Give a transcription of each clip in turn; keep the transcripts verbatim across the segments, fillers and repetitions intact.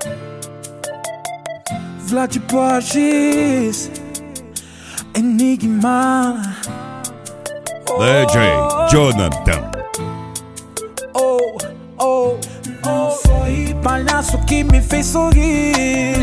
Vlad Borges, Enigma, D J Jonathan. Oh, oh, não foi palhaço que me fez sorrir,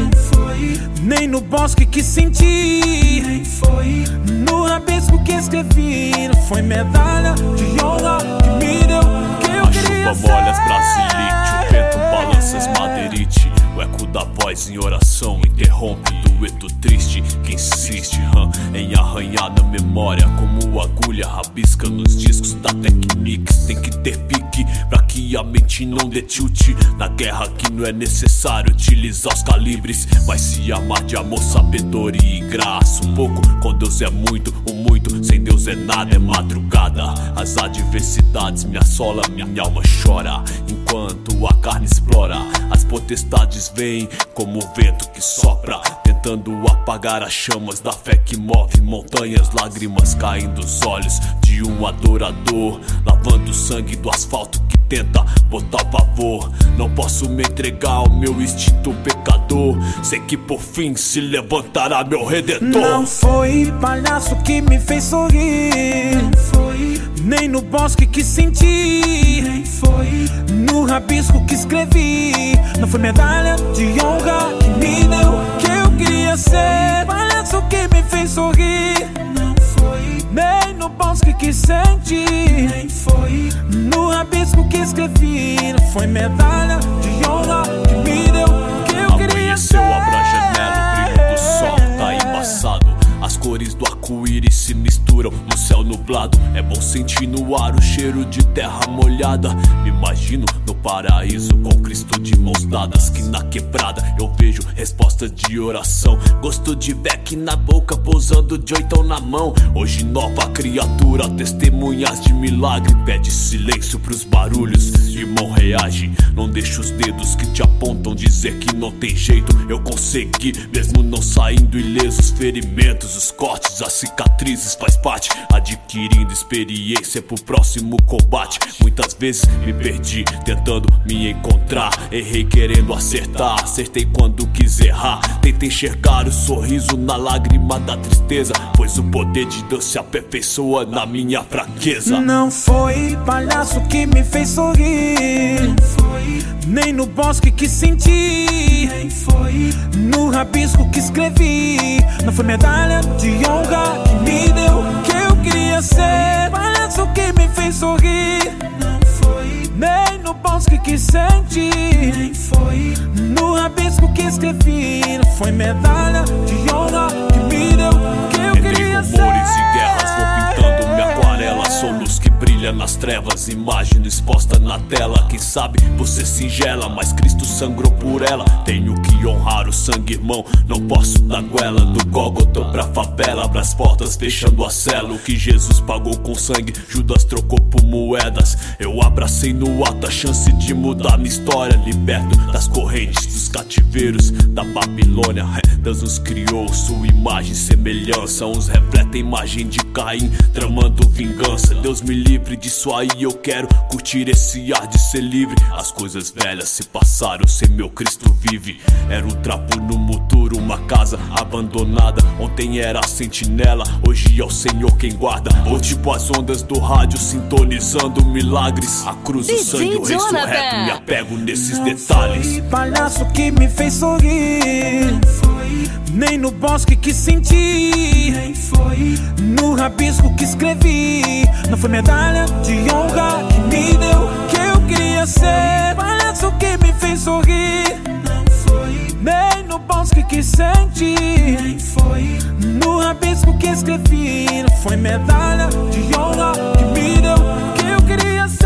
nem no bosque que senti, nem foi no rabisco que escrevi. Não foi medalha de honra que me deu o que eu a queria chuva molha as brasilite, o vento balança as madeirite. O eco da voz em oração interrompe o dueto triste que insiste hum, em arranhar na memória, como agulha rabisca nos discos da Technics. Tem que ter pique pra que a mente não dê tilt. Na guerra que não é necessário utilizar os calibres, mas se amar de amor, sabedoria e graça. Um pouco com Deus é muito, o muito sem Deus é nada, é madrugada. As adversidades me assolam, minha alma chora, enquanto a carne explora. As potestades vêm como o vento que sopra, tentando apagar as chamas da fé que move montanhas. Lágrimas caem dos olhos de um adorador, lavando o sangue do asfalto que tenta botar pavor. Não posso me entregar ao meu instinto pecador, sei que por fim se levantará meu Redentor. Não foi palhaço que me fez sorrir, não foi nem no bosque que senti, nem foi no rabisco que escrevi. Não foi medalha de honra que me deu o que eu queria ser. Palhaço que me fez sorrir, não foi nem no bosque que senti, nem foi no rabisco que escrevi. Não foi medalha de honra que me deu o que eu queria ser. Amanheceu, abra a janela, o brilho do sol tá embaçado. As cores do arco-íris se misturam no céu nublado. É bom sentir no ar o cheiro de terra molhada. Me imagino no paraíso com Cristo de mãos dadas, que na quebrada eu vejo respostas de oração. Gosto de beck na boca, pousando de oitão na mão. Hoje nova criatura, testemunhas de milagre. Pede silêncio pros barulhos, irmão reage. Não deixa os dedos que te apontam dizer que não tem jeito. Eu consegui, mesmo não saindo ileso. Os ferimentos, os cortes, as cicatrizes faz parte, adquirindo experiência pro próximo combate. Muitas vezes me perdi tentando me encontrar, errei querendo acertar, acertei quando quis errar. Tentei enxergar o sorriso na lágrima da tristeza, pois o poder de Deus se aperfeiçoa na minha fraqueza. Não foi palhaço que me fez sorrir, não foi nem no bosque que senti, nem foi no rabisco que escrevi. Não foi medalha de honra que me deu o que eu queria ser. Palhaço que me fez sorrir, não foi nem no bosque que senti, nem foi no rabisco que escrevi. Não foi medalha de honra que me deu o que eu Entre queria ser. rumores e guerras vou pintando minha aquarela. Sou luz que brilha nas trevas, imagem exposta na tela. Quem sabe por ser singela, mas Cristo sangrou por ela. Tenho que honrar o sangue, irmão, não posso dar goela. Do Gólgota pra favela, abra as portas fechando a cela. O que Jesus pagou com sangue, Judas trocou por moedas. Eu abracei no ato a chance de mudar minha história. Liberto das correntes, dos cativeiros da Babilônia. Deus nos criou, sua imagem e semelhança. Uns refletem a imagem de Caim, tramando vingança. Deus me livre disso aí, eu quero curtir esse ar de ser livre. As coisas velhas se passaram, sem meu Cristo vive. Era um trapo no muturo, uma casa abandonada. Ontem era a sentinela, hoje é o Senhor quem guarda. Ou tipo as ondas do rádio sintonizando milagres. A cruz, o sangue, o ressurreto, me apego nesses Não detalhes. foi palhaço que me fez sorrir, não foi nem no bosque que senti, nem foi no rabisco que escrevi. Não foi medalha de honra que me deu o que eu queria ser. Palhaço que me fez sorrir, não foi nem no bosque que senti, nem foi no rabisco que escrevi. Não foi medalha de honra que me deu o que eu queria ser.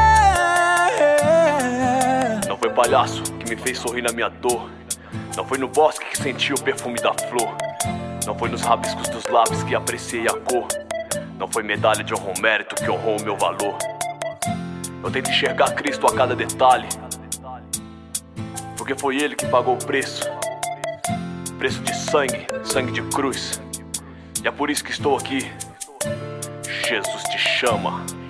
Não foi palhaço que me fez sorrir na minha dor. Não foi no bosque que senti o perfume da flor. Não foi nos rabiscos dos lábios que apreciei a cor. Não foi medalha de honra ou mérito que honrou o meu valor. Eu tento enxergar Cristo a cada detalhe, porque foi Ele que pagou o preço. Preço de sangue, sangue de cruz. E é por isso que estou aqui. Jesus te chama.